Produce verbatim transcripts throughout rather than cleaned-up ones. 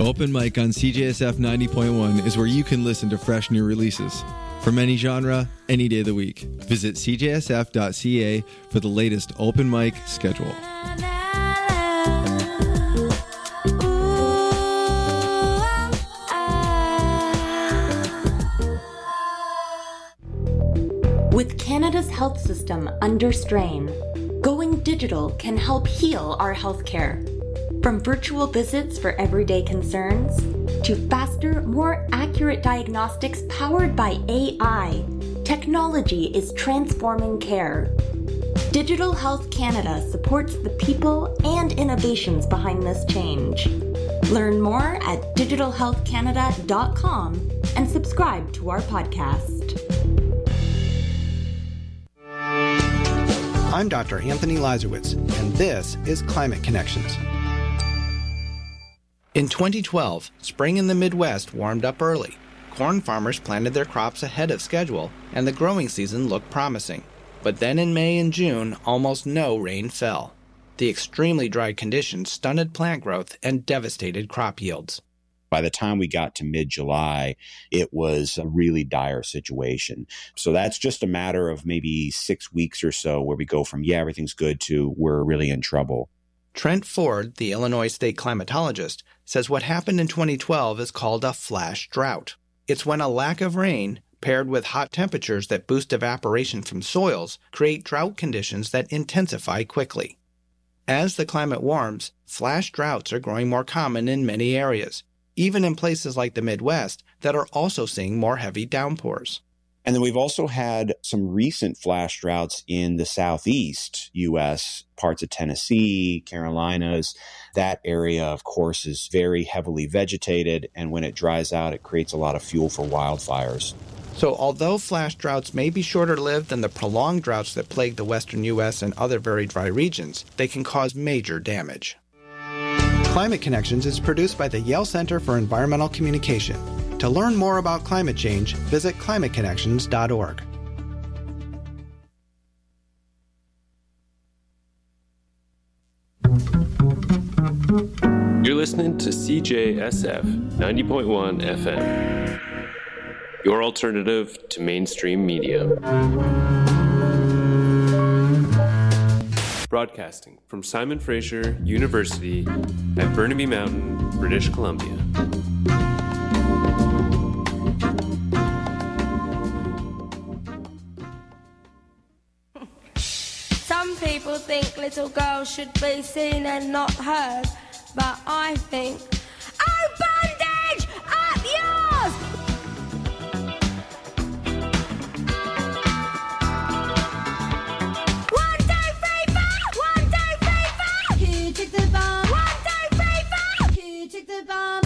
Open Mic on C J S F ninety point one is where you can listen to fresh new releases. From any genre, any day of the week. Visit c j s f dot c a for the latest open mic schedule. With Canada's health system under strain, going digital can help heal our healthcare. From virtual visits for everyday concerns, to faster, more accurate diagnostics powered by A I, technology is transforming care. Digital Health Canada supports the people and innovations behind this change. Learn more at digital health canada dot com and subscribe to our podcast. I'm Doctor Anthony Lazarowitz, and this is Climate Connections. In twenty twelve, spring in the Midwest warmed up early. Corn farmers planted their crops ahead of schedule, and the growing season looked promising. But then in May and June, almost no rain fell. The extremely dry conditions stunted plant growth and devastated crop yields. By the time we got to mid-July, it was a really dire situation. So that's just a matter of maybe six weeks or so where we go from, yeah, everything's good to we're really in trouble. Trent Ford, the Illinois state climatologist, says what happened in twenty twelve is called a flash drought. It's when a lack of rain, paired with hot temperatures that boost evaporation from soils, create drought conditions that intensify quickly. As the climate warms, flash droughts are growing more common in many areas, even in places like the Midwest that are also seeing more heavy downpours. And then we've also had some recent flash droughts in the southeast U S, parts of Tennessee, Carolinas. That area, of course, is very heavily vegetated, and when it dries out, it creates a lot of fuel for wildfires. So although flash droughts may be shorter lived than the prolonged droughts that plague the western U S and other very dry regions, they can cause major damage. Climate Connections is produced by the Yale Center for Environmental Communication. To learn more about climate change, visit climate connections dot org. You're listening to C J S F ninety point one F M, your alternative to mainstream media. Broadcasting from Simon Fraser University at Burnaby Mountain, British Columbia. Some people think little girls should be seen and not heard, but I think, oh, bandage, up yours! One, two, three, four! One, two, three, four! Who took the bomb? One, two, three, four! Who took the bomb?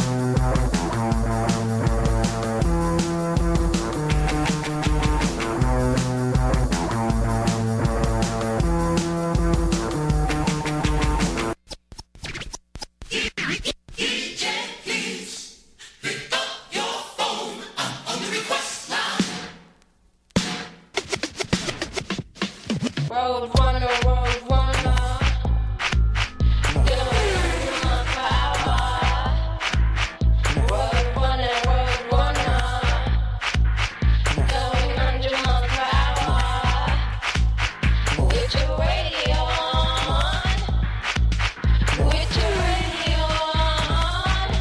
Road runner, road runner. Going under my power. Road runner, road runner. Going under my power. With your radio on. With your radio on.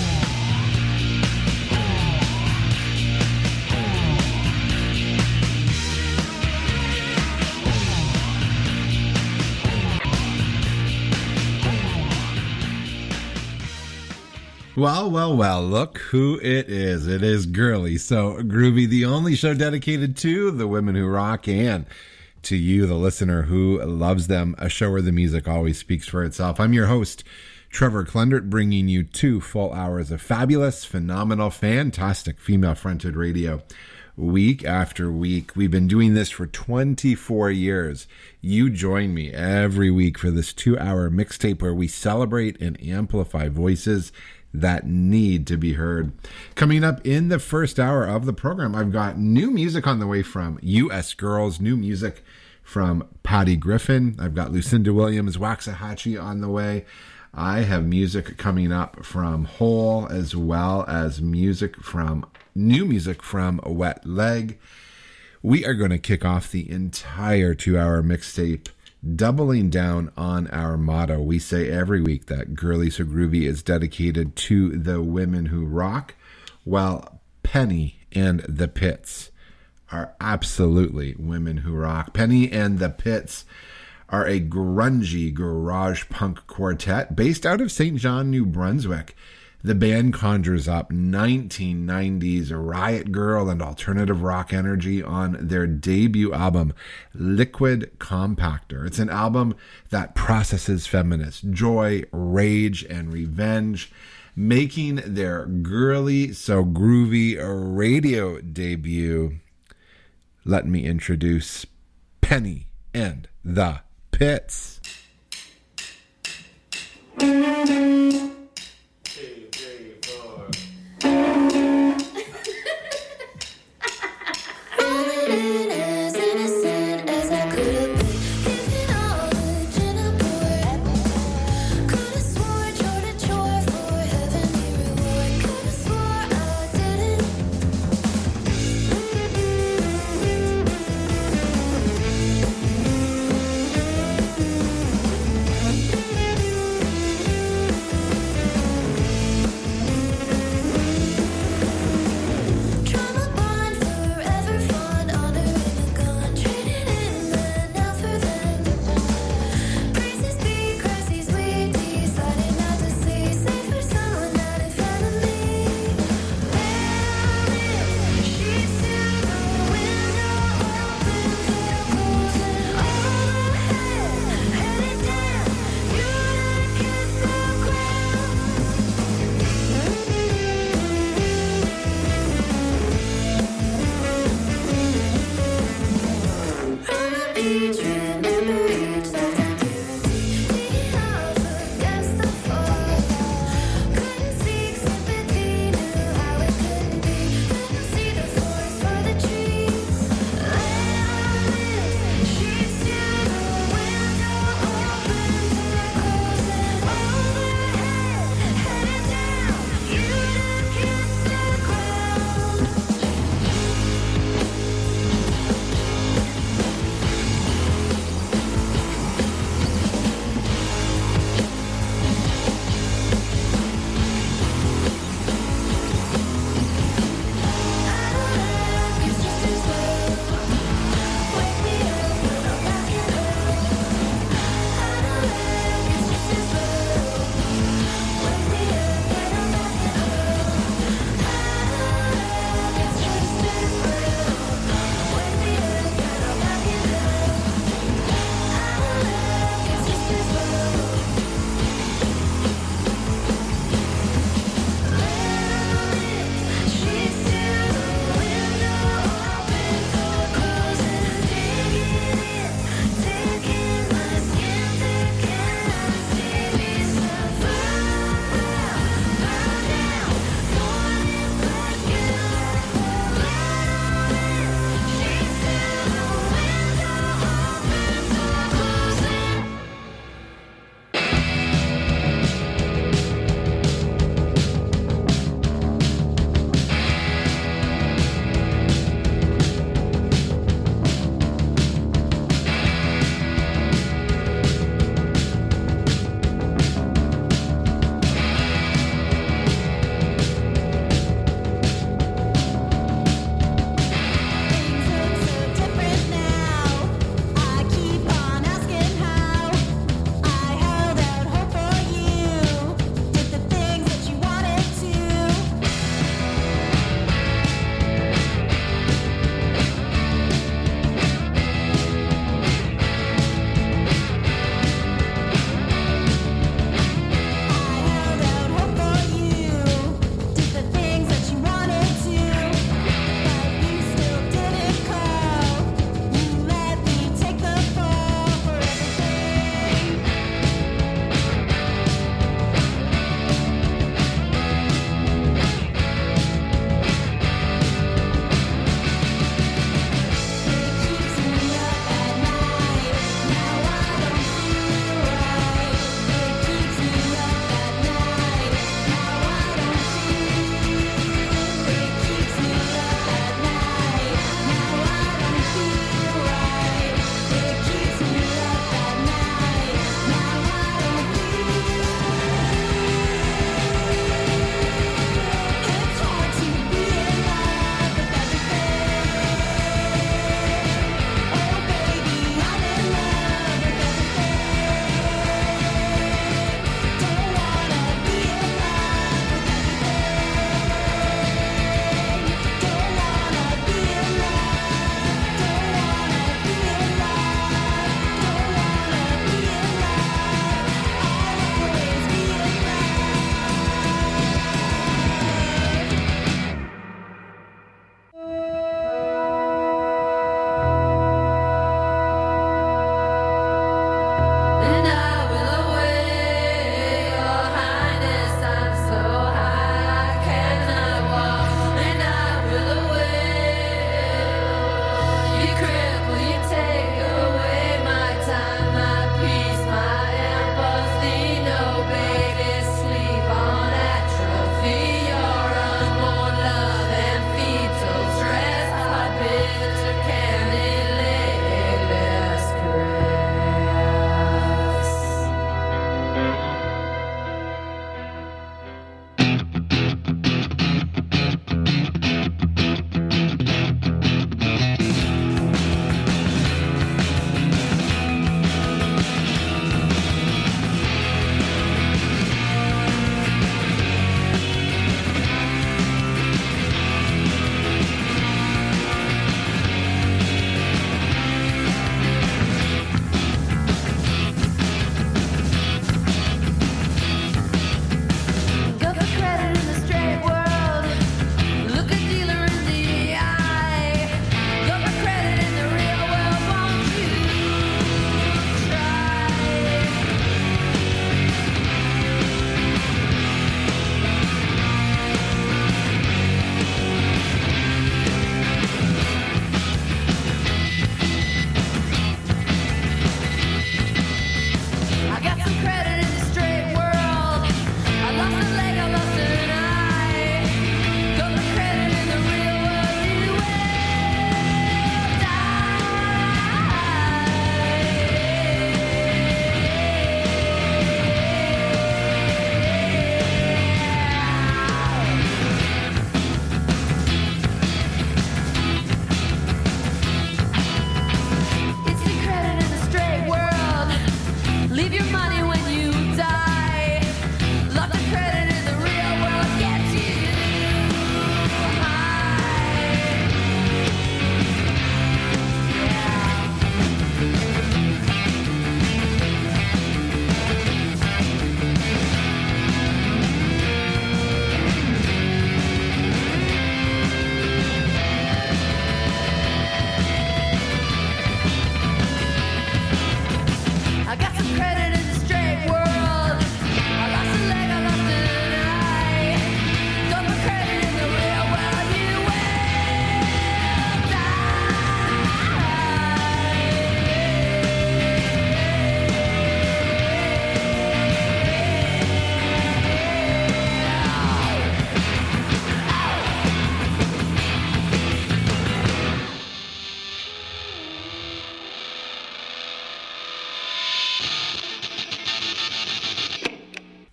Well, well, well, look who it is. It is Girly So Groovy, the only show dedicated to the women who rock and to you, the listener who loves them, a show where the music always speaks for itself. I'm your host, Trevor Klendert, bringing you two full hours of fabulous, phenomenal, fantastic female-fronted radio week after week. We've been doing this for twenty-four years. You join me every week for this two-hour mixtape where we celebrate and amplify voices that need to be heard. Coming up in the first hour of the program, I've got new music on the way from U S Girls, new music from Patty Griffin. I've got Lucinda Williams, Waxahachie on the way. I have music coming up from Hole, as well as music from new music from Wet Leg. We are going to kick off the entire two-hour mixtape, doubling down on our motto. We say every week that Girly So Groovy is dedicated to the women who rock, while Penny and the Pits are absolutely women who rock. Penny and the Pits are a grungy garage punk quartet based out of Saint John, New Brunswick. The band conjures up nineteen nineties riot girl and alternative rock energy on their debut album, Liquid Compactor. It's an album that processes feminist joy, rage, and revenge, making their Girly So Groovy radio debut. Let me introduce Penny and the Pits.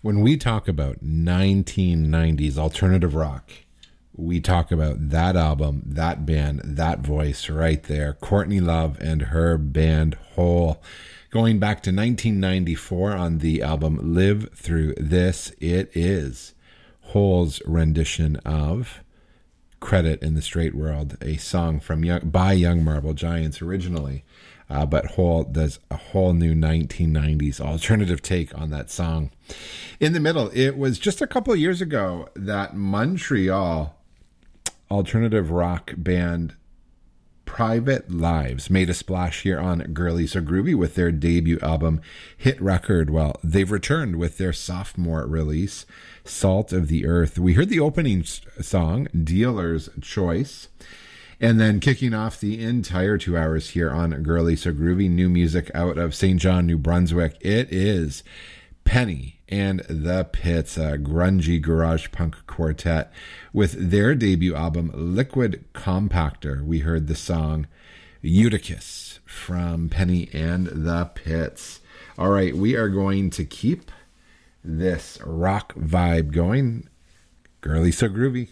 When we talk about nineteen nineties alternative rock, we talk about that album, that band, that voice right there. Courtney Love and her band Hole. Going back to nineteen ninety-four on the album Live Through This, it is Hole's rendition of Credit in the Straight World, a song from young, by Young Marble Giants originally. Uh, but Hole does a whole new nineteen nineties alternative take on that song. In the middle, it was just a couple of years ago that Montreal alternative rock band Private Lives made a splash here on Girly So Groovy with their debut album Hit Record. Well, they've returned with their sophomore release, Salt of the Earth. We heard the opening song, Dealer's Choice. And then kicking off the entire two hours here on Girly So Groovy, new music out of Saint John, New Brunswick. It is Penny and the Pits, a grungy garage punk quartet, with their debut album Liquid Compactor. We heard the song Eutychus from Penny and the Pits. All right, we are going to keep this rock vibe going. Girly So Groovy,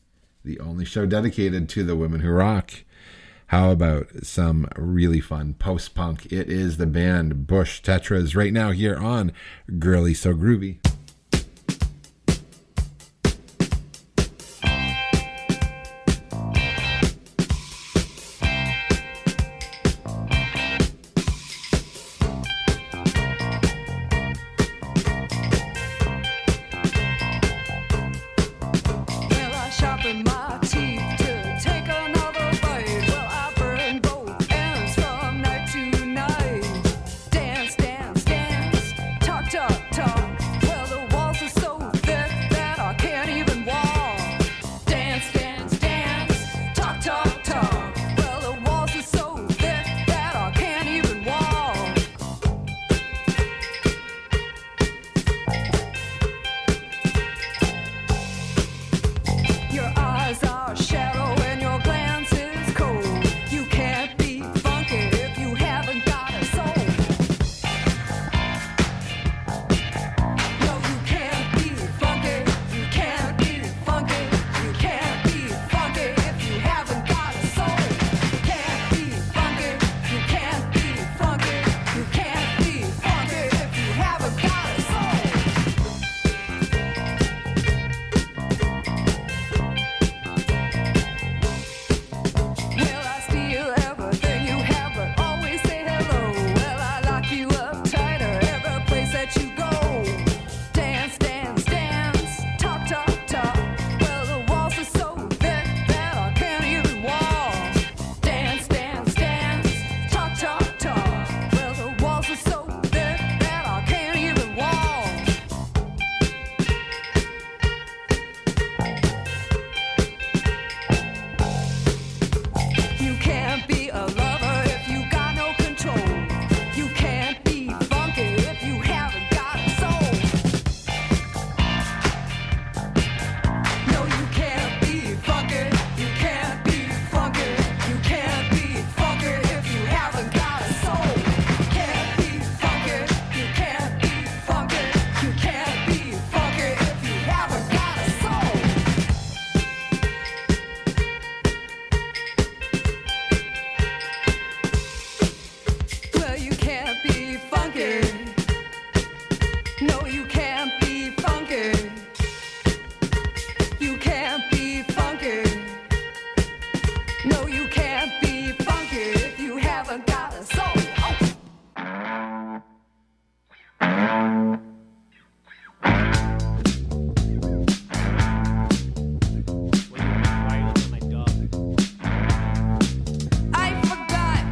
the only show dedicated to the women who rock. How about some really fun post-punk? It is the band Bush Tetras right now here on Girly So Groovy.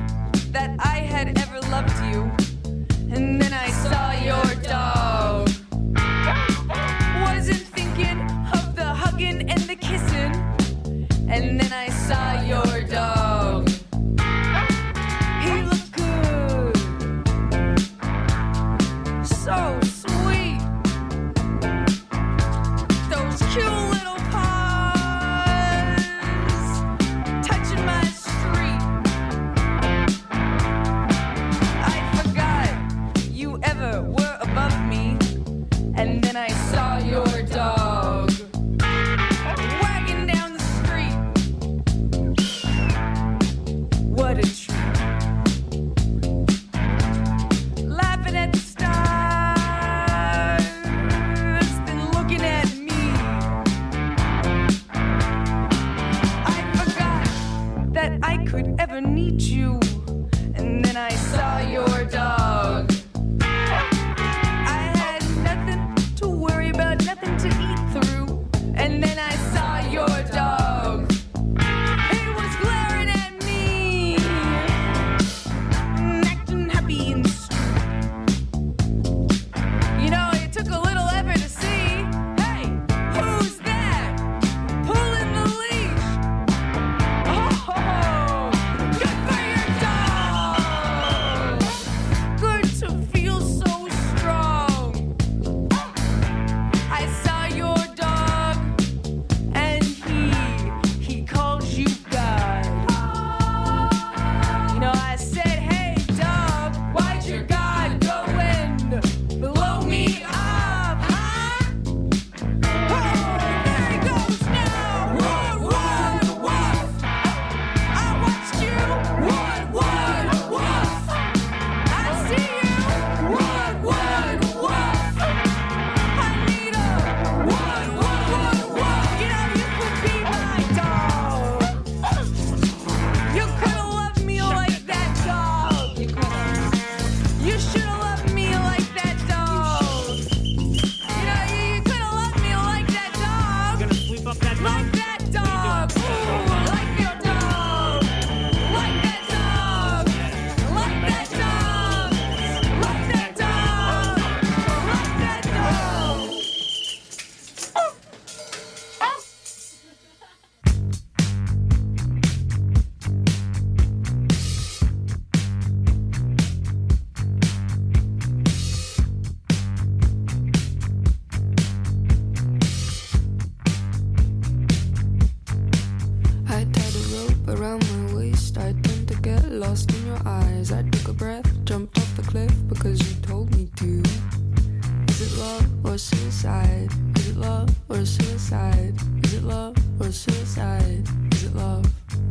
Loved you, and then I saw your dog. or suicide? Is it love or suicide? Is it love or suicide? Is it love?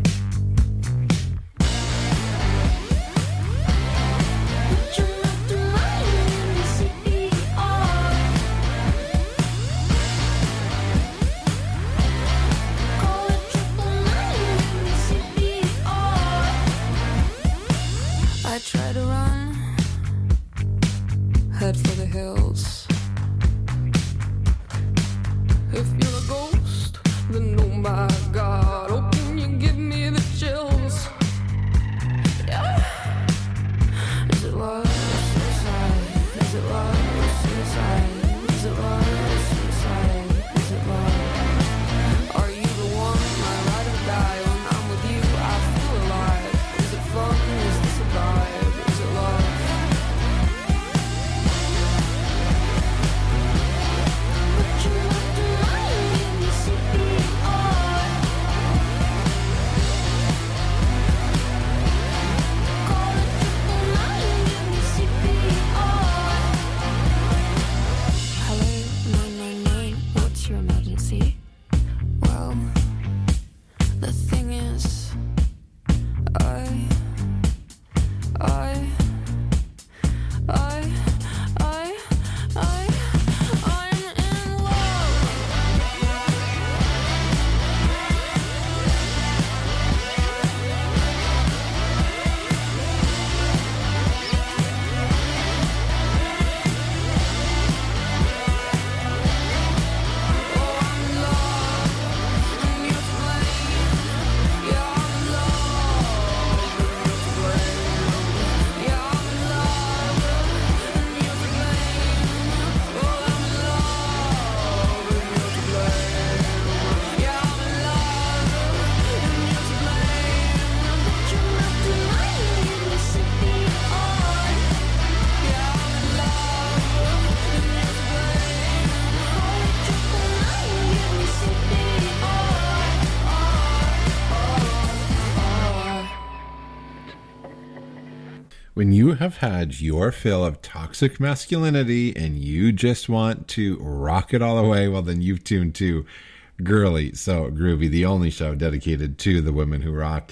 I try to run, head for the hills. If you're a ghost, then oh my God, oh can you give me the chills? Yeah. Is it love or suicide? Is it love or suicide? Is it love or suicide? Is it love? Are you the one, my ride or die? When I'm with you, I feel alive. Is it fun? Is this a vibe? Is it love? When you have had your fill of toxic masculinity and you just want to rock it all away, well, then you've tuned to Girly So Groovy, the only show dedicated to the women who rock.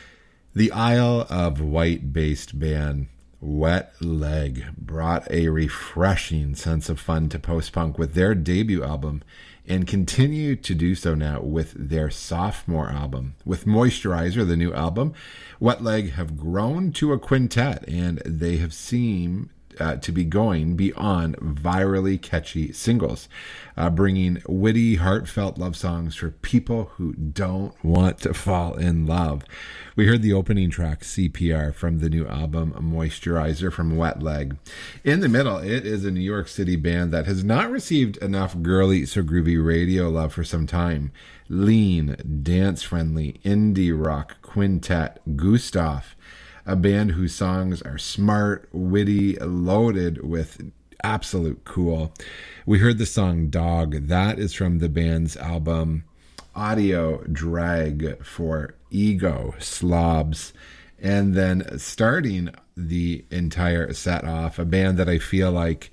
The Isle of Wight-based band Wet Leg brought a refreshing sense of fun to post-punk with their debut album and continue to do so now with their sophomore album. With Moisturizer, the new album, Wet Leg have grown to a quintet, and they have seemed uh, to be going beyond virally catchy singles, uh, bringing witty, heartfelt love songs for people who don't want to fall in love. We heard the opening track, C P R, from the new album Moisturizer from Wet Leg. In the middle, it is a New York City band that has not received enough Girly So Groovy radio love for some time. Lean, dance-friendly, indie rock quintet Gustav, a band whose songs are smart, witty, loaded with absolute cool. We heard the song Dog. That is from the band's album Audio Drag for Ego Slobs. And then starting the entire set off, a band that I feel like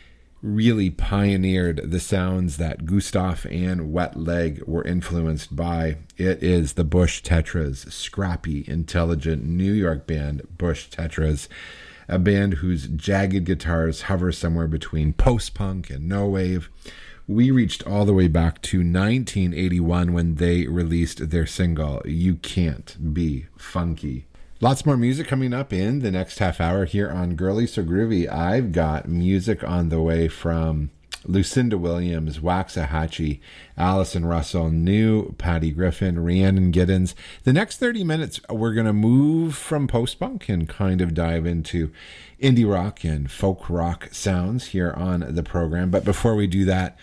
really pioneered the sounds that Gustav and Wet Leg were influenced by. It is the Bush Tetras, scrappy, intelligent New York band Bush Tetras, a band whose jagged guitars hover somewhere between post-punk and no-wave. We reached all the way back to nineteen eighty-one when they released their single, You Can't Be Funky. Lots more music coming up in the next half hour here on Girly So Groovy. I've got music on the way from Lucinda Williams, Waxahachie, Allison Russell, New, Patty Griffin, Rhiannon Giddens. The next thirty minutes, we're going to move from post-punk and kind of dive into indie rock and folk rock sounds here on the program. But before we do that,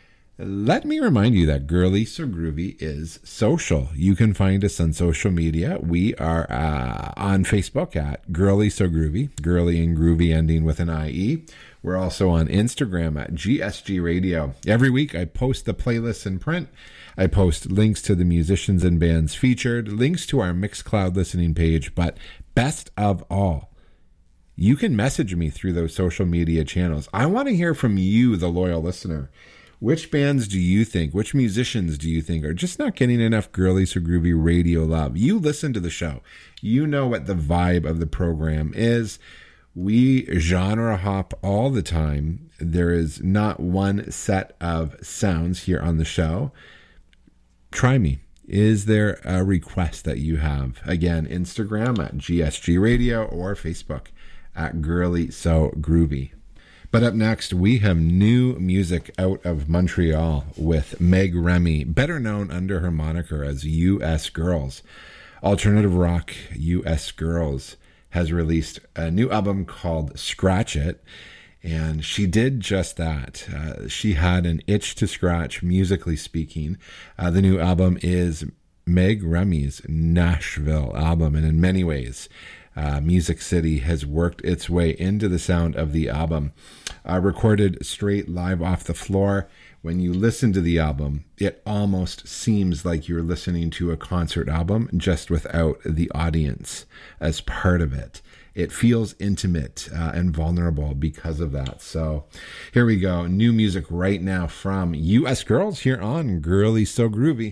let me remind you that Girly So Groovy is social. You can find us on social media. We are uh, on Facebook at Girly So Groovy, Girly and Groovy ending with an I E. We're also on Instagram at G S G Radio. Every week I post the playlists in print. I post links to the musicians and bands featured, links to our Mixcloud listening page, but best of all, you can message me through those social media channels. I want to hear from you, the loyal listener. Which bands do you think, which musicians do you think are just not getting enough Girly So Groovy radio love? You listen to the show. You know what the vibe of the program is. We genre hop all the time. There is not one set of sounds here on the show. Try me. Is there a request that you have? Again, Instagram at G S G Radio or Facebook at Girly So Groovy. But up next, we have new music out of Montreal with Meg Remy, better known under her moniker as U S Girls. Alternative rock U S Girls has released a new album called Scratch It, and she did just that. Uh, she had an itch to scratch, musically speaking. Uh, the new album is Meg Remy's Nashville album, and in many ways, Uh, Music City has worked its way into the sound of the album. Uh, recorded straight live off the floor. When you listen to the album, it almost seems like you're listening to a concert album just without the audience as part of it. It feels intimate uh, and vulnerable because of that. So here we go. New music right now from U S Girls here on Girly So Groovy.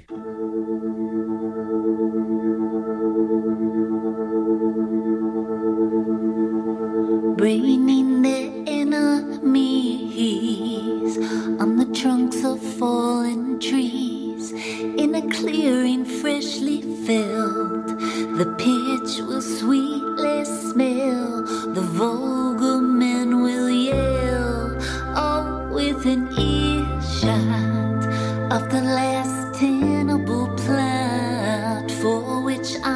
Raining their enemies on the trunks of fallen trees in a clearing freshly filled. The pitch will sweetly smell, the vulgar men will yell, all within earshot of the last tenable plot for which I